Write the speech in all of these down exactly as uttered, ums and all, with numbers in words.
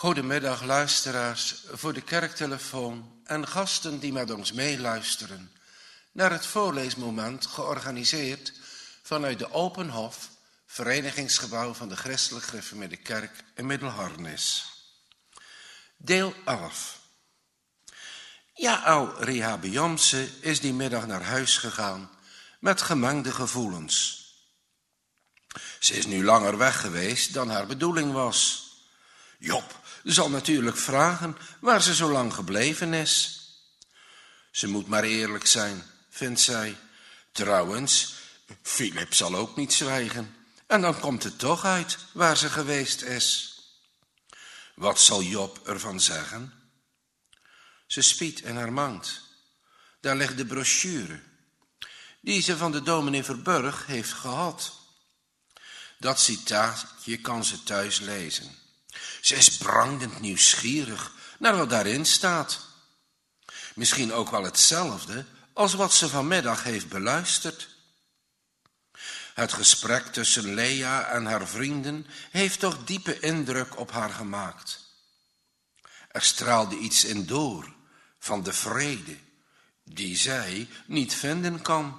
Goedemiddag luisteraars voor de kerktelefoon en gasten die met ons meeluisteren naar het voorleesmoment georganiseerd vanuit de Open Hof, verenigingsgebouw van de Christelijk Gereformeerde Kerk in Middelharnis. Deel elf. Jaël Rehabeamse is die middag naar huis gegaan met gemengde gevoelens. Ze is nu langer weg geweest dan haar bedoeling was. Job zal natuurlijk vragen waar ze zo lang gebleven is. Ze moet maar eerlijk zijn, vindt zij. Trouwens, Philip zal ook niet zwijgen. En dan komt het toch uit waar ze geweest is. Wat zal Job ervan zeggen? Ze spiet in haar mand. Daar ligt de brochure, die ze van de dominee Verburg heeft gehad. Dat citaatje kan ze thuis lezen. Ze is brandend nieuwsgierig naar wat daarin staat. Misschien ook wel hetzelfde als wat ze vanmiddag heeft beluisterd. Het gesprek tussen Lea en haar vrienden heeft toch diepe indruk op haar gemaakt. Er straalde iets in door van de vrede die zij niet vinden kan.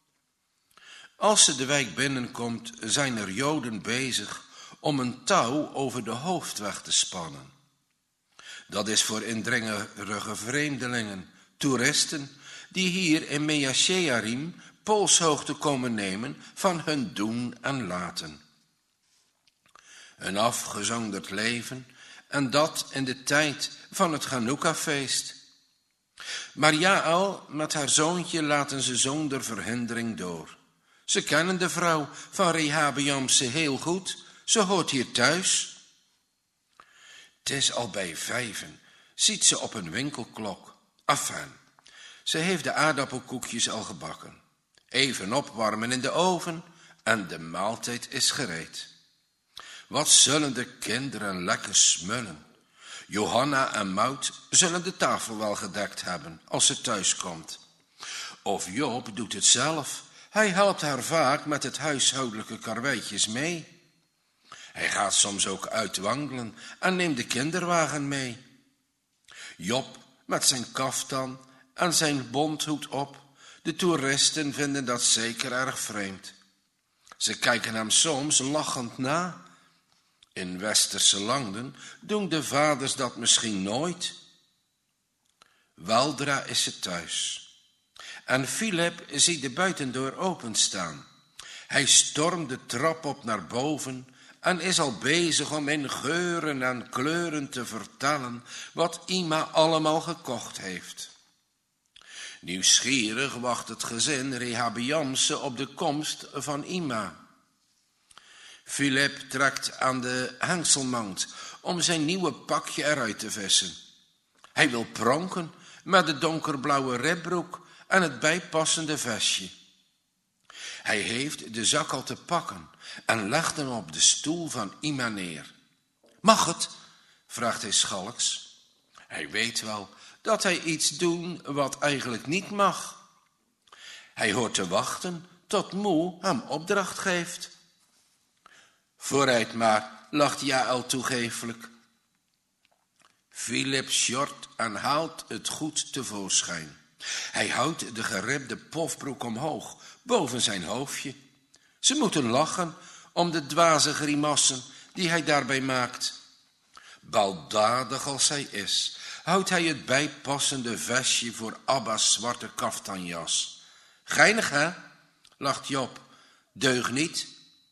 Als ze de wijk binnenkomt, zijn er Joden bezig om een touw over de hoofdweg te spannen. Dat is voor indringerige vreemdelingen, toeristen, die hier in Mea Shearim polshoogte komen nemen van hun doen en laten. Een afgezonderd leven, en dat in de tijd van het Chanukka-feest. Maar Jaël met haar zoontje laten ze zonder verhindering door. Ze kennen de vrouw van Rehabeamse heel goed. Ze hoort hier thuis. Het is al bij vijven, ziet ze op een winkelklok. Enfin, ze heeft de aardappelkoekjes al gebakken. Even opwarmen in de oven en de maaltijd is gereed. Wat zullen de kinderen lekker smullen. Johanna en Maud zullen de tafel wel gedekt hebben als ze thuis komt. Of Job doet het zelf. Hij helpt haar vaak met het huishoudelijke karweitjes mee. Hij gaat soms ook uitwandelen en neemt de kinderwagen mee. Job met zijn kaftan en zijn bonthoed op. De toeristen vinden dat zeker erg vreemd. Ze kijken hem soms lachend na. In westerse landen doen de vaders dat misschien nooit. Weldra is ze thuis. En Philip ziet de buitendeur openstaan. Hij stormt de trap op naar boven en is al bezig om in geuren en kleuren te vertellen wat Ima allemaal gekocht heeft. Nieuwsgierig wacht het gezin Rehabeamse op de komst van Ima. Philip trekt aan de hengselmand om zijn nieuwe pakje eruit te vissen. Hij wil pronken met de donkerblauwe ribbroek en het bijpassende vestje. Hij heeft de zak al te pakken en legt hem op de stoel van Ima neer. Mag het? Vraagt hij schalks. Hij weet wel dat hij iets doet wat eigenlijk niet mag. Hij hoort te wachten tot moe hem opdracht geeft. Vooruit maar, lacht Jaël toegeeflijk. Philip sjort en haalt het goed tevoorschijn. Hij houdt de geribde pofbroek omhoog, boven zijn hoofdje. Ze moeten lachen om de dwaze grimassen die hij daarbij maakt. Baldadig als hij is, houdt hij het bijpassende vestje voor Abba's zwarte kaftanjas. Geinig, hè? Lacht Job. Deug niet.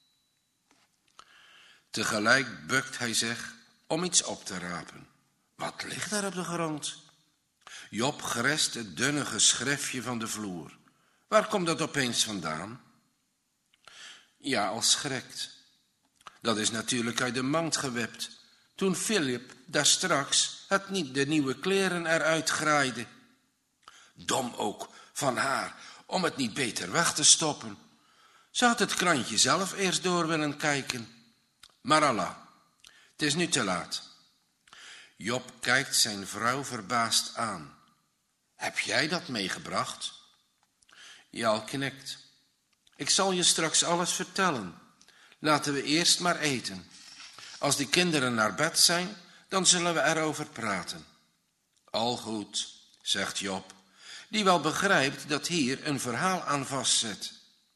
Tegelijk bukt hij zich om iets op te rapen. Wat ligt daar op de grond? Job grest het dunne geschriftje van de vloer. Waar komt dat opeens vandaan? Jaël schrikt. Dat is natuurlijk uit de mand gewipt, toen Philip daar straks het niet de nieuwe kleren eruit graaide. Dom ook van haar om het niet beter weg te stoppen. Ze had het krantje zelf eerst door willen kijken. Maar Allah, het is nu te laat. Job kijkt zijn vrouw verbaasd aan. Heb jij dat meegebracht? Jaël knikt. Ik zal je straks alles vertellen. Laten we eerst maar eten. Als de kinderen naar bed zijn, dan zullen we erover praten. Al goed, zegt Job, die wel begrijpt dat hier een verhaal aan vastzit.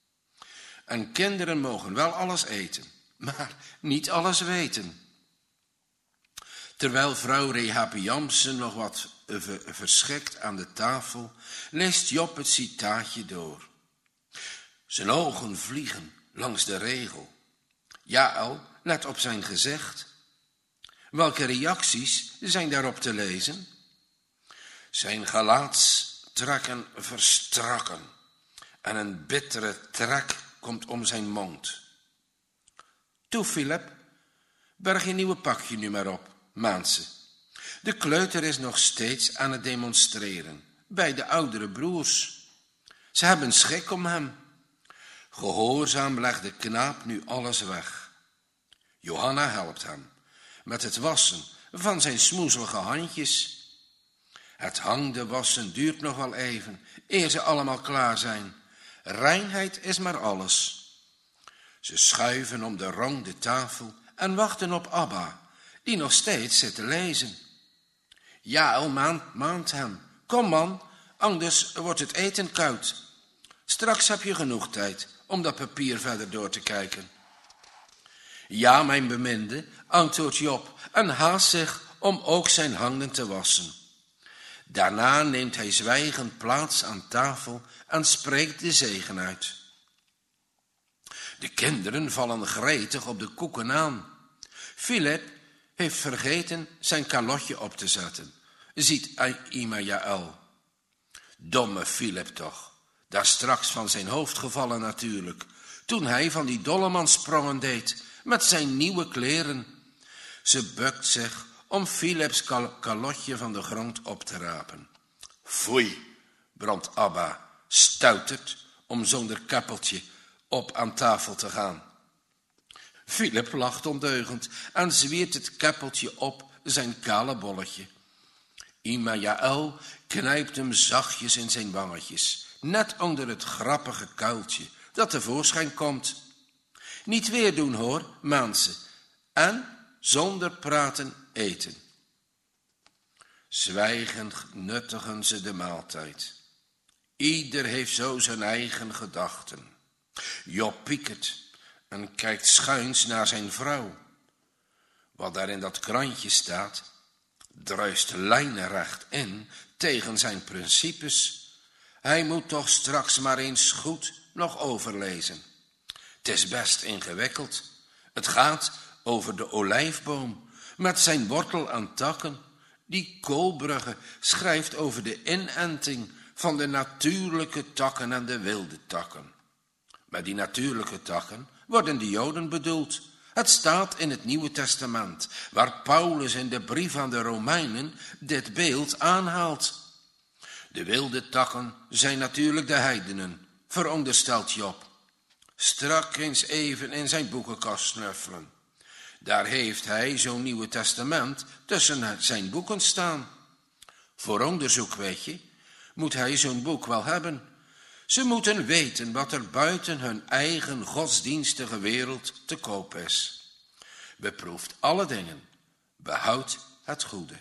En kinderen mogen wel alles eten, maar niet alles weten. Terwijl vrouw Rehabiamse nog wat verschrikt aan de tafel, leest Job het citaatje door. Zijn ogen vliegen langs de regel. Jaël let op zijn gezicht. Welke reacties zijn daarop te lezen? Zijn gelaatstrekken verstrakken en een bittere trek komt om zijn mond. Toe, Philip, berg je nieuwe pakje nu maar op, maant ze. De kleuter is nog steeds aan het demonstreren, bij de oudere broers. Ze hebben schik om hem. Gehoorzaam legt de knaap nu alles weg. Johanna helpt hem met het wassen van zijn smoezelige handjes. Het hangde wassen duurt nog wel even, eer ze allemaal klaar zijn. Reinheid is maar alles. Ze schuiven om de ronde tafel en wachten op Abba, die nog steeds zit te lezen. Jaël maant, maant hem. Kom man, anders wordt het eten koud. Straks heb je genoeg tijd om dat papier verder door te kijken. Ja, mijn beminde, antwoordt Job en haast zich om ook zijn handen te wassen. Daarna neemt hij zwijgend plaats aan tafel en spreekt de zegen uit. De kinderen vallen gretig op de koeken aan. Philip heeft vergeten zijn kalotje op te zetten, ziet Ima Jaël. Domme Philip toch, daar straks van zijn hoofd gevallen natuurlijk, toen hij van die dollemanssprongen deed met zijn nieuwe kleren. Ze bukt zich om Philips kal- kalotje van de grond op te rapen. Foei, brandt Abba, stuiterd om zonder keppeltje op aan tafel te gaan. Philip lacht ondeugend en zwiert het keppeltje op zijn kale bolletje. Ima Jaël knijpt hem zachtjes in zijn wangetjes, net onder het grappige kuiltje dat tevoorschijn komt. Niet weer doen hoor, maant ze, en zonder praten eten. Zwijgend nuttigen ze de maaltijd. Ieder heeft zo zijn eigen gedachten. Job piekert en kijkt schuins naar zijn vrouw. Wat daar in dat krantje staat, druist lijnrecht in tegen zijn principes. Hij moet toch straks maar eens goed nog overlezen. Het is best ingewikkeld. Het gaat over de olijfboom met zijn wortel aan takken. Die Koolbrugge schrijft over de inenting van de natuurlijke takken en de wilde takken. Met die natuurlijke takken worden de Joden bedoeld. Het staat in het Nieuwe Testament, waar Paulus in de brief aan de Romeinen dit beeld aanhaalt. De wilde takken zijn natuurlijk de heidenen, veronderstelt Job. Strak eens even in zijn boekenkast snuffelen. Daar heeft hij zo'n Nieuwe Testament tussen zijn boeken staan. Voor onderzoek, weet je, moet hij zo'n boek wel hebben. Ze moeten weten wat er buiten hun eigen godsdienstige wereld te koop is. Beproeft alle dingen, behoudt het goede.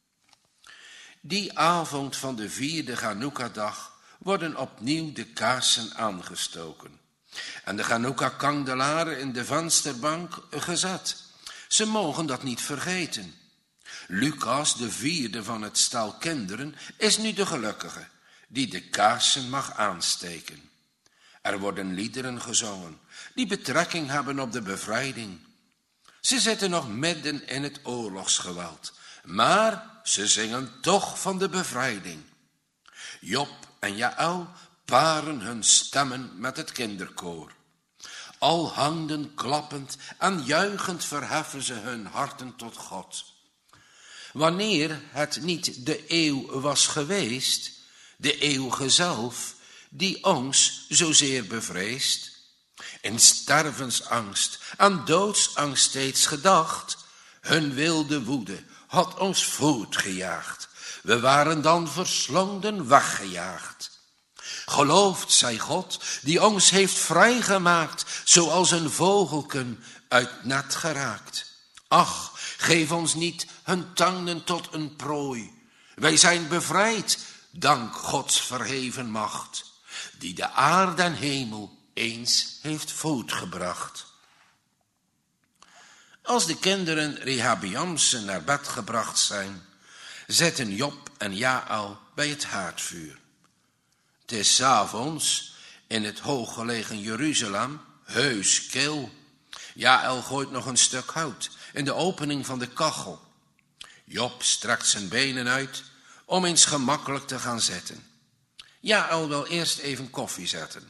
Die avond van de vierde Chanukka-dag worden opnieuw de kaarsen aangestoken en de Chanukka-kandelaren in de vensterbank gezet. Ze mogen dat niet vergeten. Lucas, de vierde van het stal kinderen, is nu de gelukkige die de kaarsen mag aansteken. Er worden liederen gezongen die betrekking hebben op de bevrijding. Ze zitten nog midden in het oorlogsgeweld, maar ze zingen toch van de bevrijding. Job en Jaël paren hun stemmen met het kinderkoor. Al handen klappend en juichend verheffen ze hun harten tot God. Wanneer het niet de eeuw was geweest, de eeuwige zelf, die ons zozeer bevreest, in stervensangst en doodsangst steeds gedacht, hun wilde woede had ons voortgejaagd. We waren dan verslonden weggejaagd. Geloofd zij God, die ons heeft vrijgemaakt, zoals een vogelken uit net geraakt. Ach, geef ons niet hun tanden tot een prooi. Wij zijn bevrijd, dank Gods verheven macht, die de aarde en hemel eens heeft voortgebracht. Als de kinderen Rehabeamse naar bed gebracht zijn, zetten Job en Jaël bij het haardvuur. Het is 's avonds in het hooggelegen Jeruzalem heus kil. Jaël gooit nog een stuk hout in de opening van de kachel. Job strekt zijn benen uit om eens gemakkelijk te gaan zitten. Jaël wil eerst even koffie zetten.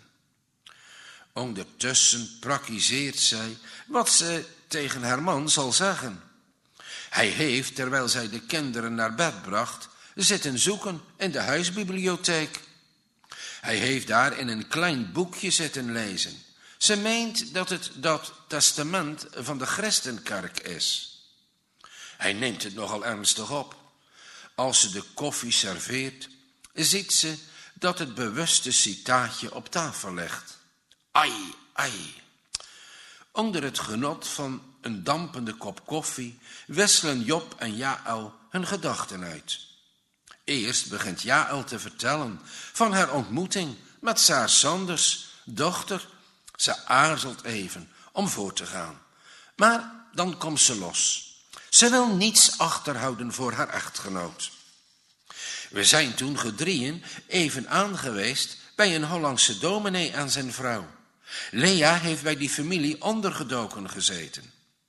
Ondertussen praktiseert zij wat ze tegen haar man zal zeggen. Hij heeft, terwijl zij de kinderen naar bed bracht, zitten zoeken in de huisbibliotheek. Hij heeft daar in een klein boekje zitten lezen. Ze meent dat het dat testament van de Christenkerk is. Hij neemt het nogal ernstig op. Als ze de koffie serveert, ziet ze dat het bewuste citaatje op tafel ligt. Ai, ai. Onder het genot van een dampende kop koffie wisselen Job en Jaël hun gedachten uit. Eerst begint Jaël te vertellen van haar ontmoeting met Saar Sanders, dochter. Ze aarzelt even om voor te gaan, maar dan komt ze los. Ze wil niets achterhouden voor haar echtgenoot. We zijn toen gedrieën even aangeweest bij een Hollandse dominee en zijn vrouw. Lea heeft bij die familie ondergedoken gezeten.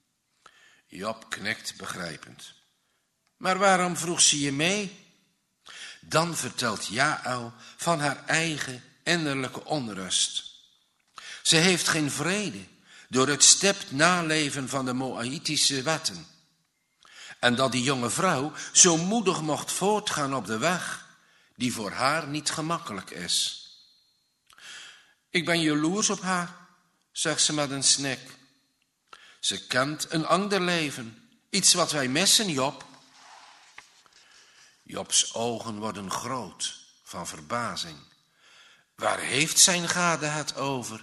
Job knikt begrijpend. Maar waarom vroeg ze je mee? Dan vertelt Jaël van haar eigen innerlijke onrust. Ze heeft geen vrede door het stipt naleven van de Moaïtische wetten. En dat die jonge vrouw zo moedig mocht voortgaan op de weg die voor haar niet gemakkelijk is. Ik ben jaloers op haar, zegt ze met een snik. Ze kent een ander leven, iets wat wij missen, Job. Jobs ogen worden groot van verbazing. Waar heeft zijn gade het over?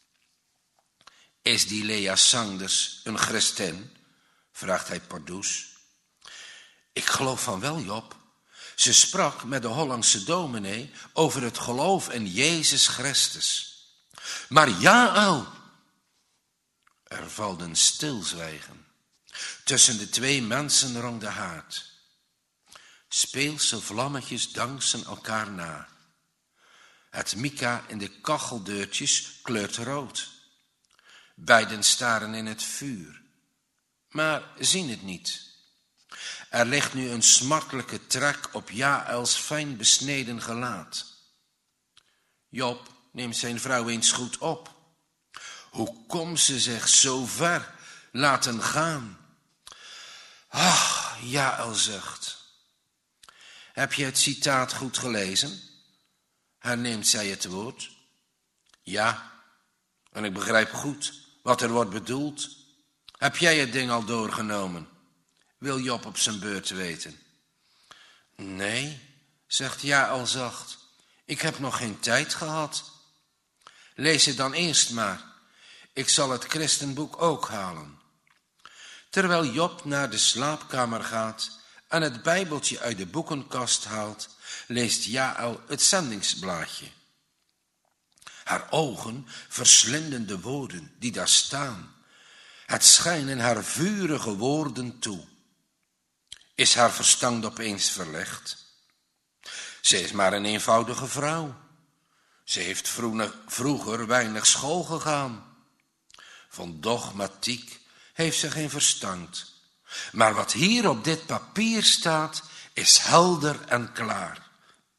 Is die Lea Sanders een christin? Vraagt hij pardoes. Ik geloof van wel, Job. Ze sprak met de Hollandse dominee over het geloof in Jezus Christus. Maar Jaël, er valt een stilzwijgen. Tussen de twee mensen rond de haard. Speelse vlammetjes dansen elkaar na. Het mica in de kacheldeurtjes kleurt rood. Beiden staren in het vuur, maar zien het niet. Er ligt nu een smartelijke trek op Jaëls fijn besneden gelaat. Job neemt zijn vrouw eens goed op. Hoe kon ze zich zo ver laten gaan? Ach, Jaël zucht. Heb je het citaat goed gelezen? Herneemt zij het woord. Ja, en ik begrijp goed wat er wordt bedoeld. Heb jij het ding al doorgenomen? Wil Job op zijn beurt weten. Nee, zegt Jaël zacht. Ik heb nog geen tijd gehad. Lees het dan eerst maar. Ik zal het christenboek ook halen. Terwijl Job naar de slaapkamer gaat en het bijbeltje uit de boekenkast haalt, leest Jaël het zendingsblaadje. Haar ogen verslinden de woorden die daar staan. Het schijnen haar vurige woorden toe. Is haar verstand opeens verlegd? Ze is maar een eenvoudige vrouw. Ze heeft vroeger weinig school gegaan. Van dogmatiek heeft ze geen verstand. Maar wat hier op dit papier staat, is helder en klaar.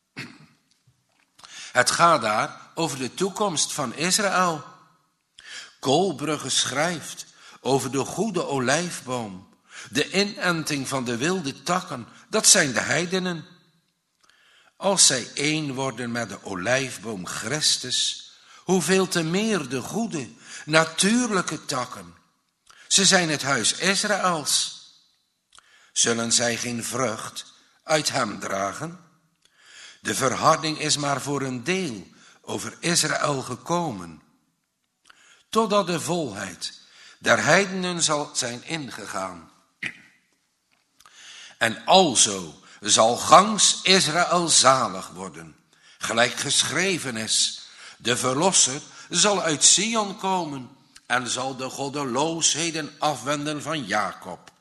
Het gaat daar over de toekomst van Israël. Koolbrugge schrijft over de goede olijfboom. De inenting van de wilde takken, dat zijn de heidenen. Als zij één worden met de olijfboom Christus, hoeveel te meer de goede, natuurlijke takken. Ze zijn het huis Israëls. Zullen zij geen vrucht uit hem dragen? De verharding is maar voor een deel over Israël gekomen, totdat de volheid der heidenen zal zijn ingegaan. En alzo zal gans Israël zalig worden, gelijk geschreven is. De verlosser zal uit Sion komen en zal de goddeloosheden afwenden van Jacob.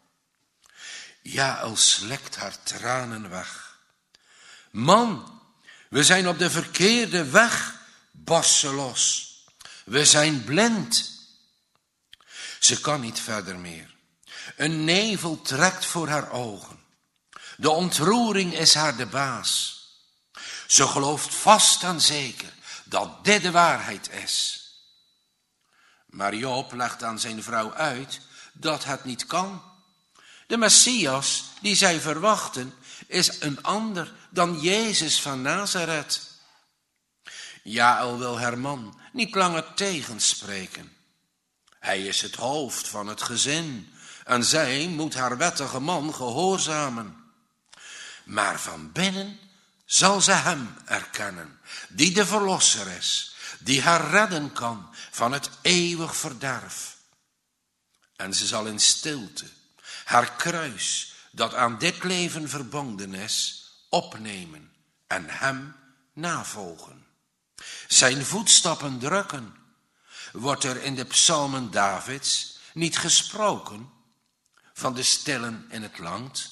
Jaël slekt haar tranen weg. Man, we zijn op de verkeerde weg, barst ze los. We zijn blind. Ze kan niet verder meer. Een nevel trekt voor haar ogen. De ontroering is haar de baas. Ze gelooft vast en zeker dat dit de waarheid is. Maar Job legt aan zijn vrouw uit dat het niet kan. De Messias die zij verwachten is een ander dan Jezus van Nazareth. Jaël wil haar man niet langer tegenspreken. Hij is het hoofd van het gezin en zij moet haar wettige man gehoorzamen. Maar van binnen zal ze hem erkennen, die de verlosser is, die haar redden kan van het eeuwig verderf. En ze zal in stilte haar kruis, dat aan dit leven verbonden is, opnemen en hem navolgen. Zijn voetstappen drukken. Wordt er in de psalmen Davids niet gesproken van de stillen in het land?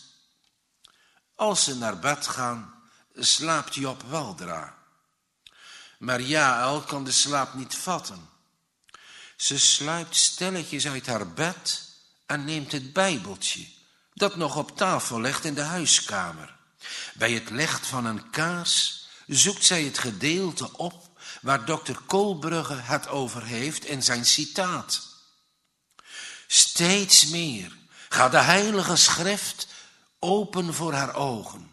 Als ze naar bed gaan, slaapt Job weldra. Maar Jaël kan de slaap niet vatten. Ze sluipt stilletjes uit haar bed en neemt het bijbeltje dat nog op tafel ligt in de huiskamer. Bij het licht van een kaars zoekt zij het gedeelte op waar dokter Koolbrugge het over heeft in zijn citaat. Steeds meer gaat de heilige schrift open voor haar ogen.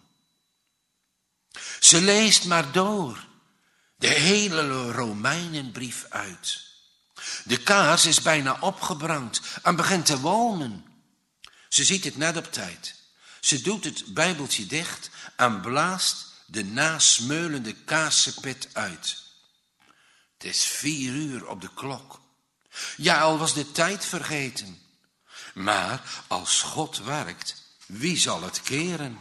Ze leest maar door de hele Romeinenbrief uit. De kaars is bijna opgebrand en begint te walmen. Ze ziet het net op tijd. Ze doet het bijbeltje dicht en blaast de nasmeulende kaarsenpit uit. Het is vier uur op de klok. Jaël was de tijd vergeten. Maar als God werkt, wie zal het keren?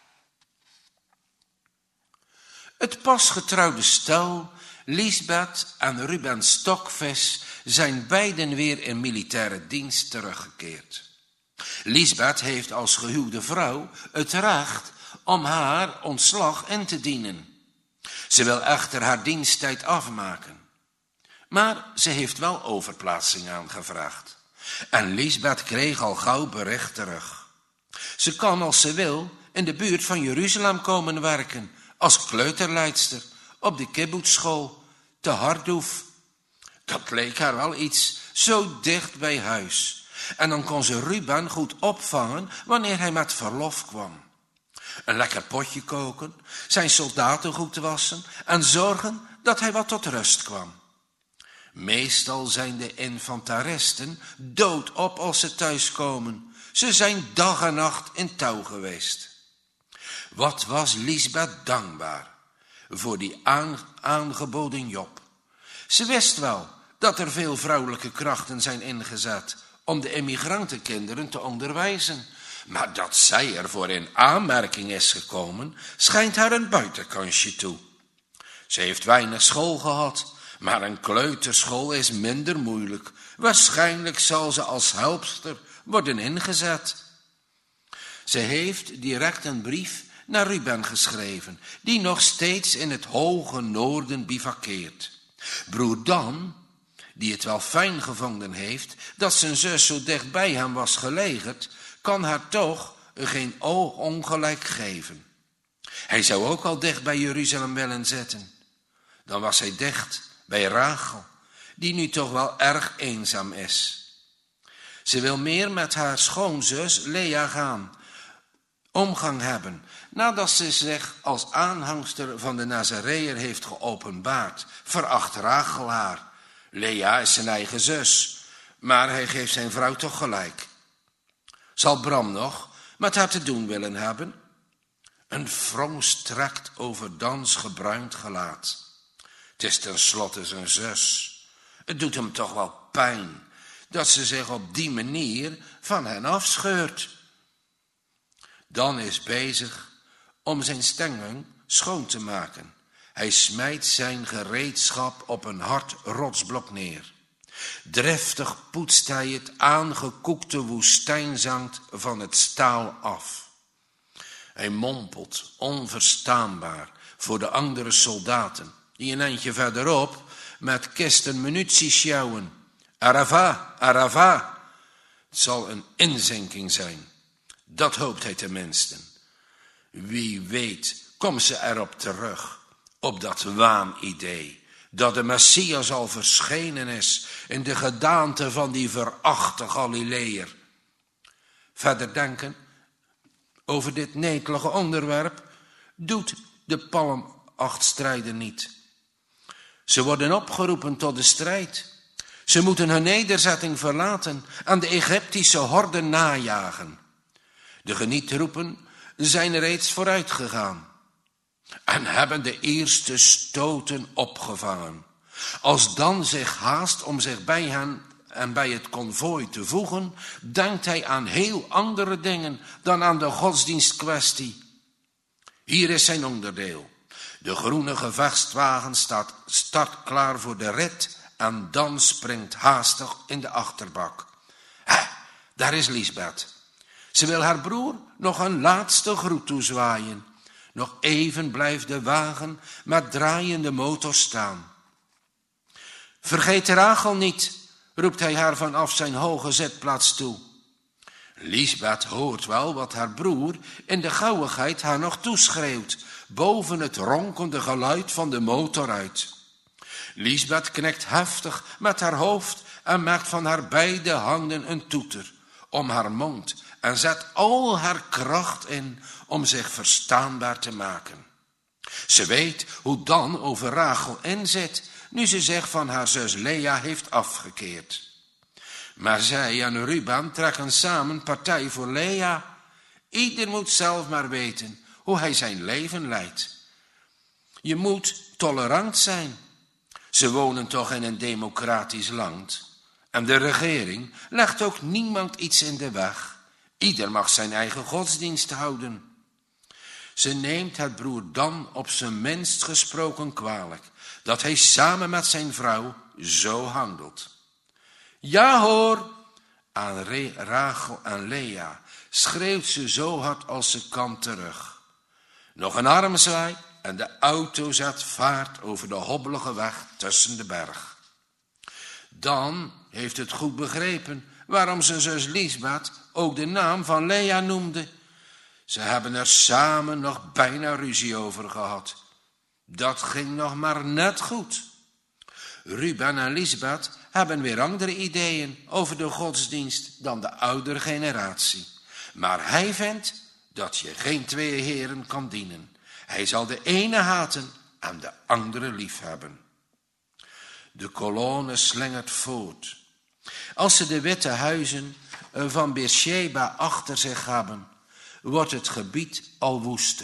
Het pas getrouwde stel, Liesbeth en Ruben Stokvis, zijn beiden weer in militaire dienst teruggekeerd. Liesbeth heeft als gehuwde vrouw het recht om haar ontslag in te dienen. Ze wil echter haar diensttijd afmaken. Maar ze heeft wel overplaatsing aangevraagd. En Liesbeth kreeg al gauw bericht terug. Ze kan als ze wil in de buurt van Jeruzalem komen werken als kleuterleidster op de kibbutzschool te Harduf. Dat leek haar wel iets, zo dicht bij huis. En dan kon ze Ruben goed opvangen wanneer hij met verlof kwam. Een lekker potje koken, zijn soldatengoed wassen en zorgen dat hij wat tot rust kwam. Meestal zijn de infanteristen doodop als ze thuiskomen. Ze zijn dag en nacht in touw geweest. Wat was Liesbeth dankbaar voor die aangeboden Job. Ze wist wel dat er veel vrouwelijke krachten zijn ingezet om de immigrantenkinderen te onderwijzen. Maar dat zij ervoor in aanmerking is gekomen, schijnt haar een buitenkansje toe. Ze heeft weinig school gehad, maar een kleuterschool is minder moeilijk. Waarschijnlijk zal ze als helpster worden ingezet. Ze heeft direct een brief naar Ruben geschreven, die nog steeds in het hoge noorden bivakkeert. Broer Dan, die het wel fijn gevonden heeft dat zijn zus zo dicht bij hem was gelegerd, kan haar toch geen ongelijk geven. Hij zou ook al dicht bij Jeruzalem willen zitten. Dan was hij dicht bij Rachel, die nu toch wel erg eenzaam is. Ze wil meer met haar schoonzus Lea gaan, omgang hebben, nadat ze zich als aanhangster van de Nazareër heeft geopenbaard. Veracht Rachel haar. Lea is zijn eigen zus, maar hij geeft zijn vrouw toch gelijk. Zal Bram nog met haar te doen willen hebben? Een wrong strekt over Dans gebruind gelaat. Het is tenslotte zijn zus. Het doet hem toch wel pijn dat ze zich op die manier van hen afscheurt. Dan is bezig om zijn stengen schoon te maken. Hij smijt zijn gereedschap op een hard rotsblok neer. Driftig poetst hij het aangekoekte woestijnzand van het staal af. Hij mompelt onverstaanbaar voor de andere soldaten, die een eindje verderop met kisten munitie sjouwen. Arava, Arava. Het zal een inzinking zijn. Dat hoopt hij tenminste. Wie weet komt ze erop terug, op dat waanidee, dat de Messias al verschenen is in de gedaante van die verachte Galileër. Verder denken over dit netelige onderwerp doet de palmachtstrijder niet. Ze worden opgeroepen tot de strijd. Ze moeten hun nederzetting verlaten en de Egyptische horden najagen. De genietroepen zijn reeds vooruit gegaan en hebben de eerste stoten opgevangen. Als dan zich haast om zich bij hen en bij het konvooi te voegen, denkt hij aan heel andere dingen dan aan de godsdienstkwestie. Hier is zijn onderdeel. De groene gevechtswagen staat startklaar voor de rit en dan springt haastig in de achterbak. Hé, daar is Liesbeth. Ze wil haar broer nog een laatste groet toezwaaien. Nog even blijft de wagen met draaiende motor staan. Vergeet Rachel niet, roept hij haar vanaf zijn hoge zitplaats toe. Liesbeth hoort wel wat haar broer in de gauwigheid haar nog toeschreeuwt, boven het ronkende geluid van de motor uit. Liesbeth knikt heftig met haar hoofd en maakt van haar beide handen een toeter om haar mond en zet al haar kracht in om zich verstaanbaar te maken. Ze weet hoe dan over Rachel inzit, nu ze zich van haar zus Lea heeft afgekeerd. Maar zij en Ruben trekken samen partij voor Lea. Ieder moet zelf maar weten hoe hij zijn leven leidt. Je moet tolerant zijn. Ze wonen toch in een democratisch land. En de regering legt ook niemand iets in de weg. Ieder mag zijn eigen godsdienst houden. Ze neemt het broer dan op zijn minst gesproken kwalijk dat hij samen met zijn vrouw zo handelt. Ja hoor, aan Re- Rachel en Lea schreeuwt ze zo hard als ze kan terug. Nog een armzwaai en de auto zet vaart over de hobbelige weg tussen de berg. Dan heeft het goed begrepen waarom zijn zus Liesbeth ook de naam van Lea noemde. Ze hebben er samen nog bijna ruzie over gehad. Dat ging nog maar net goed. Ruben en Liesbeth hebben weer andere ideeën over de godsdienst dan de oudere generatie. Maar hij vindt dat je geen twee heren kan dienen. Hij zal de ene haten en de andere liefhebben. De kolonne slingert voort. Als ze de witte huizen van Beersheba achter zich hebben, wordt het gebied al woester.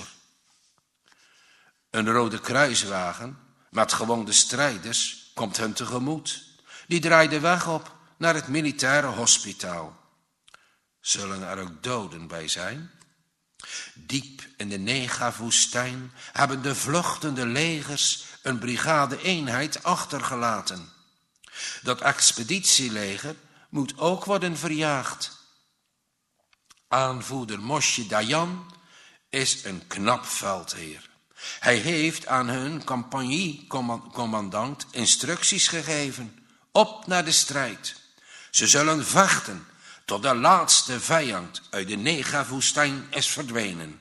Een rode kruiswagen met gewonde strijders komt hen tegemoet. Die draait de weg op naar het militaire hospitaal. Zullen er ook doden bij zijn? Diep in de Negev-woestijn hebben de vluchtende legers een brigade-eenheid achtergelaten. Dat expeditieleger moet ook worden verjaagd. Aanvoerder Moshe Dayan is een knap veldheer. Hij heeft aan hun compagniecommandant instructies gegeven. Op naar de strijd. Ze zullen vechten tot de laatste vijand uit de Negev-woestijn is verdwenen.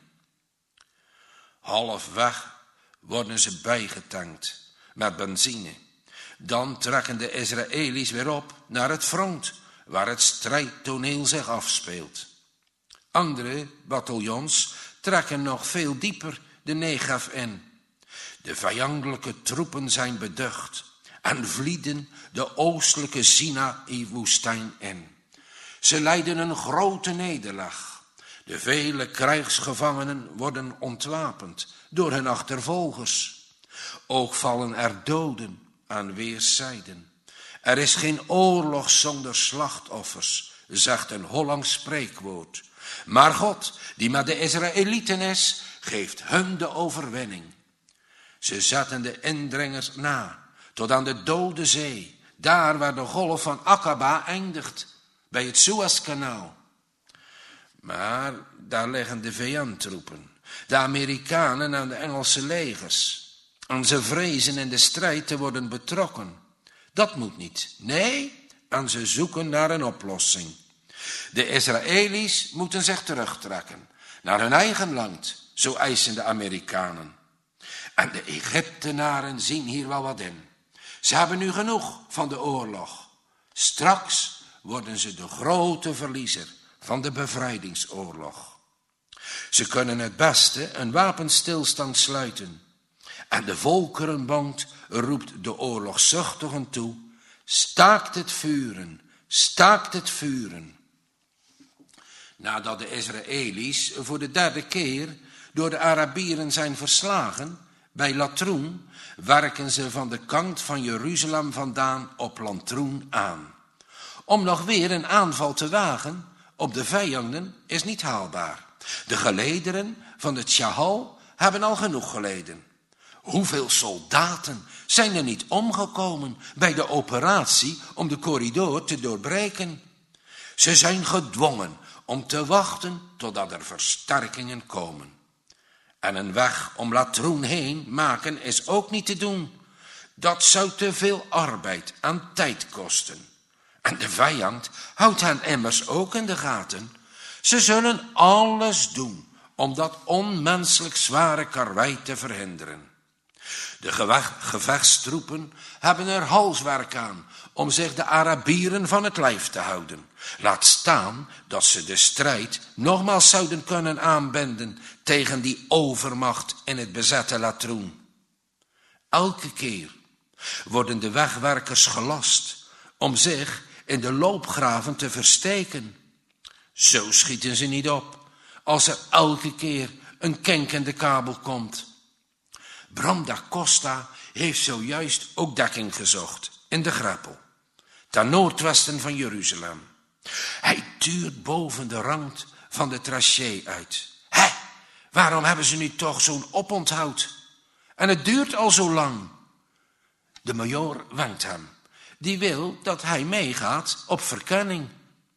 Halfweg worden ze bijgetankt met benzine. Dan trekken de Israëli's weer op naar het front, waar het strijdtoneel zich afspeelt. Andere bataljons trekken nog veel dieper de Negev in. De vijandelijke troepen zijn beducht en vlieden de oostelijke Sinaï-woestijn in. Ze lijden een grote nederlaag. De vele krijgsgevangenen worden ontwapend door hun achtervolgers. Ook vallen er doden aan weerszijden. Er is geen oorlog zonder slachtoffers, zegt een Hollands spreekwoord. Maar God, die met de Israëlieten is, geeft hun de overwinning. Ze zetten de indringers na, tot aan de Dode Zee, daar waar de golf van Akaba eindigt, bij het Suezkanaal. Maar daar liggen de V N-troepen, de Amerikanen en de Engelse legers. En ze vrezen in de strijd te worden betrokken. Dat moet niet. Nee, en ze zoeken naar een oplossing. De Israëli's moeten zich terugtrekken naar hun eigen land, zo eisen de Amerikanen. En de Egyptenaren zien hier wel wat in. Ze hebben nu genoeg van de oorlog. Straks worden ze de grote verliezer van de bevrijdingsoorlog. Ze kunnen het beste een wapenstilstand sluiten. En de Volkerenbond roept de oorlogzuchtigen toe: staakt het vuren, staakt het vuren. Nadat de Israëli's voor de derde keer door de Arabieren zijn verslagen, bij Latroen werken ze van de kant van Jeruzalem vandaan op Latroen aan. Om nog weer een aanval te wagen op de vijanden is niet haalbaar. De gelederen van de Tjahal hebben al genoeg geleden. Hoeveel soldaten zijn er niet omgekomen bij de operatie om de corridor te doorbreken? Ze zijn gedwongen om te wachten totdat er versterkingen komen. En een weg om Latroen heen maken is ook niet te doen. Dat zou te veel arbeid en tijd kosten. En de vijand houdt hen immers ook in de gaten. Ze zullen alles doen om dat onmenselijk zware karwei te verhinderen. De gevechtstroepen hebben er halswerk aan om zich de Arabieren van het lijf te houden. Laat staan dat ze de strijd nogmaals zouden kunnen aanbinden tegen die overmacht in het bezette Latroen. Elke keer worden de wegwerkers gelast om zich in de loopgraven te versteken. Zo schieten ze niet op als er elke keer een kenkende kabel komt. Bram da Costa heeft zojuist ook dekking gezocht in de Greppel, ten noordwesten van Jeruzalem. Hij tuurt boven de rand van de trachée uit. Hé, waarom hebben ze nu toch zo'n oponthoud? En het duurt al zo lang. De majoor wenkt hem. Die wil dat hij meegaat op verkenning.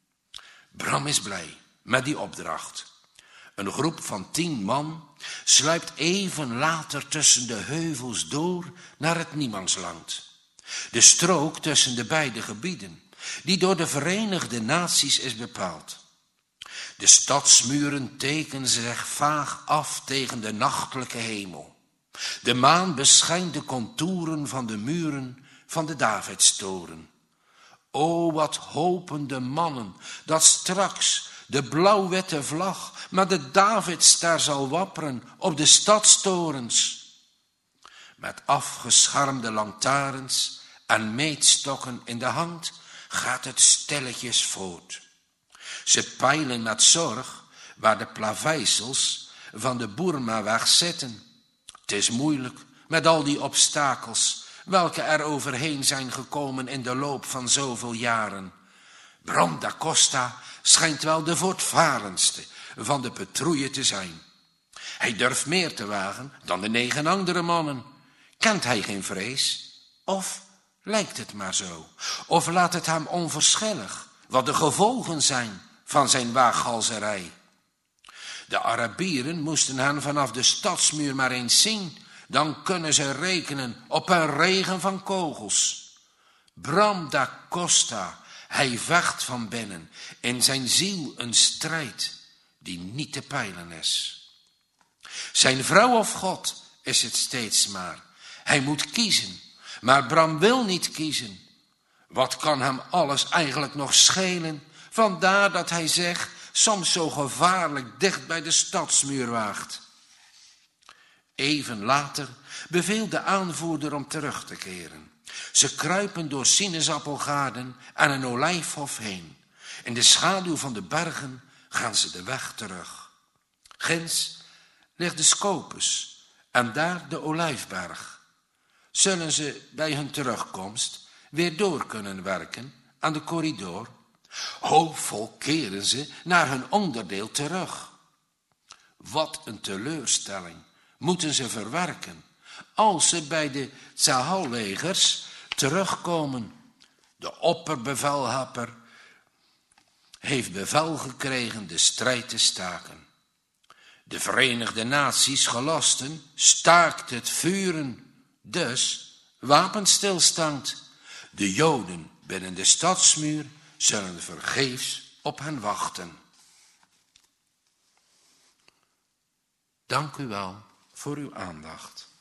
Bram is blij met die opdracht. Een groep van tien man sluipt even later tussen de heuvels door naar het niemandsland. De strook tussen de beide gebieden, die door de Verenigde Naties is bepaald. De stadsmuren tekenen zich vaag af tegen de nachtelijke hemel. De maan beschijnt de contouren van de muren van de Davidstoren. O, wat hopen de mannen dat straks de blauw-witte vlag met de Davidster zal wapperen op de stadstorens. Met afgeschermde lantaarns en meetstokken in de hand gaat het stilletjes voort. Ze peilen met zorg waar de plaveisels van de Boermaweg zitten. Het is moeilijk met al die obstakels welke er overheen zijn gekomen in de loop van zoveel jaren. Bram da Costa schijnt wel de voortvarendste van de patrouille te zijn. Hij durft meer te wagen dan de negen andere mannen. Kent hij geen vrees? Of lijkt het maar zo? Of laat het hem onverschillig wat de gevolgen zijn van zijn waaghalzerij? De Arabieren moesten hen vanaf de stadsmuur maar eens zien, dan kunnen ze rekenen op een regen van kogels. Bram da Costa, hij vecht van binnen, in zijn ziel een strijd die niet te peilen is. Zijn vrouw of God is het steeds maar. Hij moet kiezen, maar Bram wil niet kiezen. Wat kan hem alles eigenlijk nog schelen? Vandaar dat hij zich soms zo gevaarlijk dicht bij de stadsmuur waagt. Even later beveelt de aanvoerder om terug te keren. Ze kruipen door sinaasappelgaarden en een olijfhof heen. In de schaduw van de bergen gaan ze de weg terug. Ginds ligt de Scopus en daar de Olijfberg. Zullen ze bij hun terugkomst weer door kunnen werken aan de corridor? Hoopvol keren ze naar hun onderdeel terug. Wat een teleurstelling moeten ze verwerken als ze bij de Tzahal-legers terugkomen. De opperbevelhebber heeft bevel gekregen de strijd te staken. De Verenigde Naties gelasten staakt het vuren, dus wapenstilstand. De Joden binnen de stadsmuur zullen vergeefs op hen wachten. Dank u wel voor uw aandacht.